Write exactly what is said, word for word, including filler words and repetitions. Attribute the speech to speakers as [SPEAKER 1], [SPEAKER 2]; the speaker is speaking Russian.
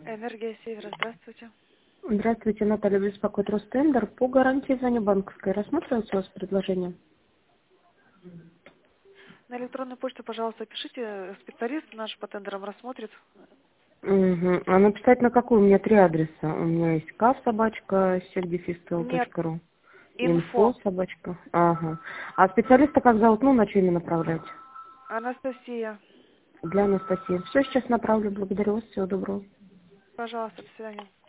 [SPEAKER 1] Энергия Севера, здравствуйте.
[SPEAKER 2] Здравствуйте, Наталья, беспокоит Ростендер. По гарантии звоню банковской. Рассматривается у вас предложение?
[SPEAKER 1] На электронную почту, пожалуйста, пишите. Специалист наш по тендерам рассмотрит.
[SPEAKER 2] Угу. А написать на какую? У меня три адреса. У меня есть кав собачка сельдефистел
[SPEAKER 1] Нет,
[SPEAKER 2] точка ру, инфо
[SPEAKER 1] инфо.
[SPEAKER 2] собачка. Ага. А специалиста как зовут? Ну, на что именно направлять?
[SPEAKER 1] Анастасия.
[SPEAKER 2] Для Анастасии. Все, сейчас направлю. Благодарю вас. Всего доброго.
[SPEAKER 1] Пожалуйста, до свидания.